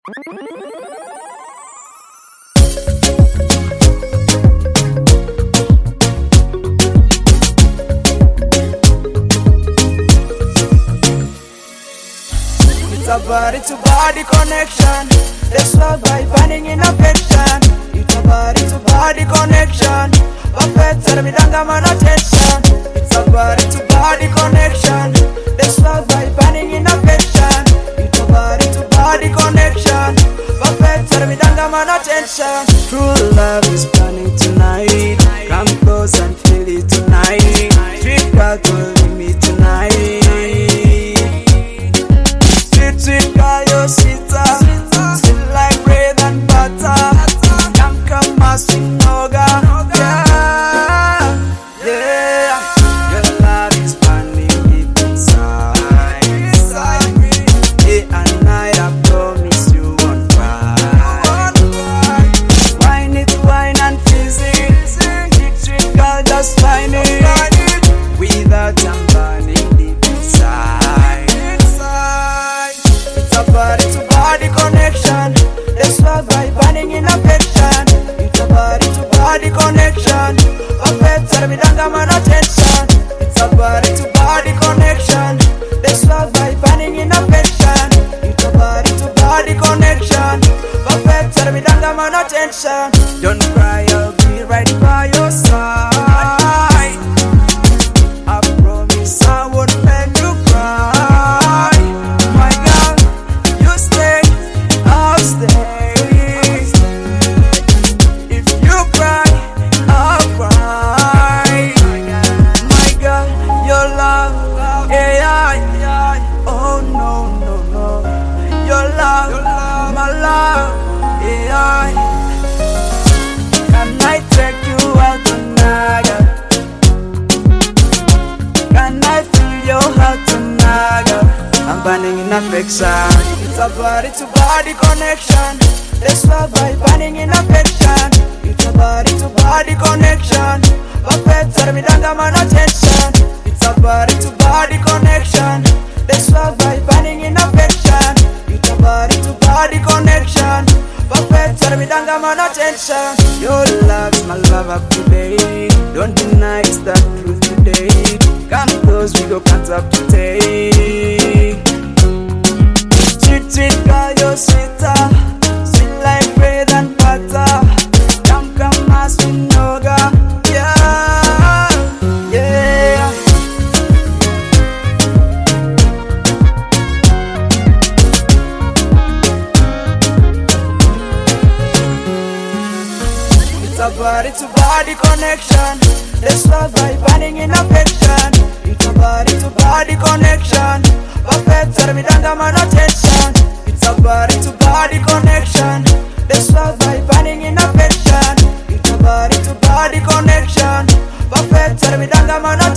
It's a body-to-body connection. Let's love by burning in affection. It's a body-to-body connection. Perfect, tell me don't man attention. It's a body-to-body connection. Let's love by burning in affection. It's a body-to-body connection. Perfect, tell me don't man attention. True love is burning tonight. Come close and feel it tonight. Sweet girl told me tonight. Sweet girl, you're sweeter, sweet like bread and butter. Come as we noga, yeah. Your love is burning deep inside. Day and night, I promise you won't cry. Wine and fizz it. Sweet girl, just find it. Without I'm burning deep inside. Body-to-body connection. Let's love by burning in affection. It's a body-to-body connection. Perfect, tell me don't man attention. It's a body-to-body connection. Let's love by burning in affection. It's a body-to-body connection. Perfect, tell me don't man attention. Don't cry, I'll be right by your side. I promise I won't let you cry. My girl, you stay, I'll stay. If you cry, I'll cry. My girl, your love, yeah. Oh no. Your love, my love, yeah. Can I take you out tonight? Can I feel your heart tonight? I'm burning in affection. It's a body-to-body connection. Let's love by burning in affection. It's a body-to-body connection. Perfect, tell me don't man attention. It's a body-to-body connection. Let's love by burning in affection. It's a body-to-body connection. Perfect, tell me don't man attention. Your love is my love up today. Don't deny it's the truth today. Come close, we go pants up today. Sweet girl, you're sweeter, sweet like bread and butter. Come as we noga, yeah. It's a body-to-body connection. Let's love by burning in affection. It's a body-to-body connection. Perfect, tell me don't man attention. It's a body-to-body connection. Let's love by burning in affection. It's a body-to-body connection. Perfect, tell me don't man attention.